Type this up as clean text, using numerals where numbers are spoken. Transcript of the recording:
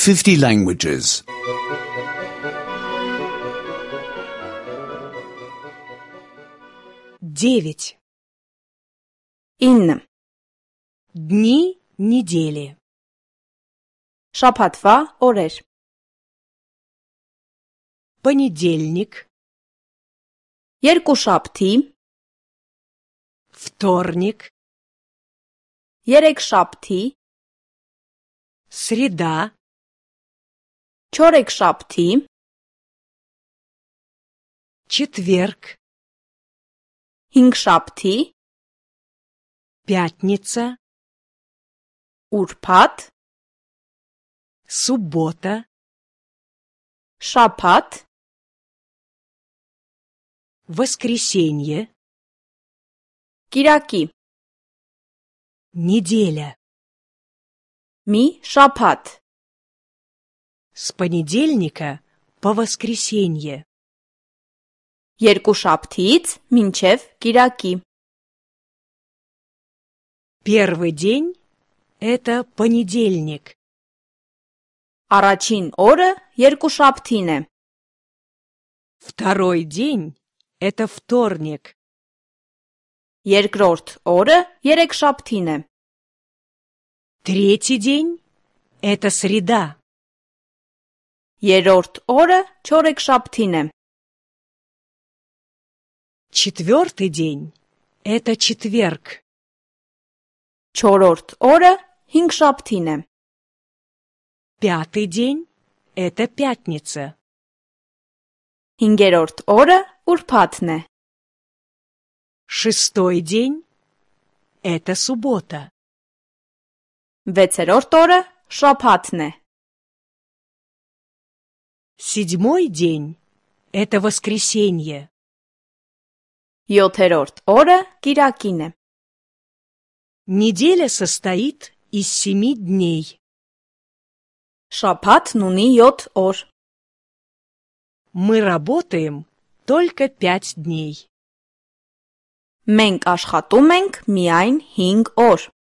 50 languages. 9. 9. Дни недели. Շաբաթվա օրեր. Понедельник, Երկուշաբթի, вторник, երեքշաբթի, среда, չորեքշաբթի, четверг, հինգշաբթի, пятница, ուրբաթ, суббота, շաբաթ, воскресенье, կիրակի, неделя. մի շաբաթ, С понедельника по воскресенье. երկուշաբթիից մինչև կիրակի. Первый день – это понедельник. Առաջին օրը երկուշաբթին է. Второй день – это вторник. Երկրորդ օրը երեքշաբթին է. Третий день – это среда. Երրորդ օրը չորեքշաբթին է. Четвертый день – это четверг. Չորրորդ օրը հինգշաբթին է. Пятый день – это пятница. Հինգերորդ օրը ուրբաթն է. Шестой день – это суббота. Վեցերորդ օրը շաբաթն է. Седьмой день – это воскресенье. Յոթերորդ օրը կիրակին է. Неделя состоит из 7 дней. Շաբաթն ունի 7 օր. Мы работаем только 5 дней. Մենք աշխատում ենք միայն 5 օր.